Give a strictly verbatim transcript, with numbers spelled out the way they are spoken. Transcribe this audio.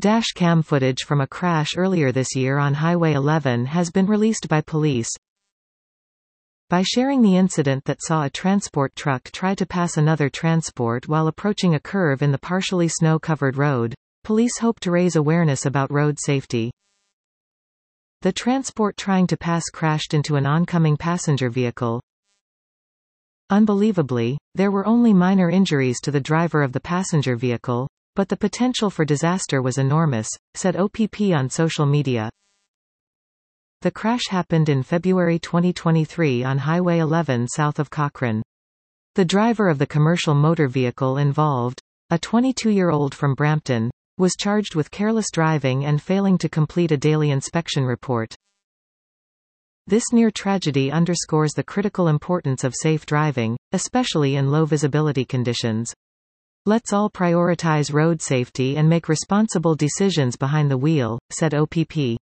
Dash cam footage from a crash earlier this year on Highway eleven has been released by police. By sharing the incident that saw a transport truck try to pass another transport while approaching a curve in the partially snow-covered road, police hope to raise awareness about road safety. The transport trying to pass crashed into an oncoming passenger vehicle. Unbelievably, there were only minor injuries to the driver of the passenger vehicle, but the potential for disaster was enormous, said O P P on social media. The crash happened in February twenty twenty-three on Highway eleven south of Cochrane. The driver of the commercial motor vehicle involved, a twenty-two-year-old from Brampton, was charged with careless driving and failing to complete a daily inspection report. This near tragedy underscores the critical importance of safe driving, especially in low visibility conditions. Let's all prioritize road safety and make responsible decisions behind the wheel, said O P P.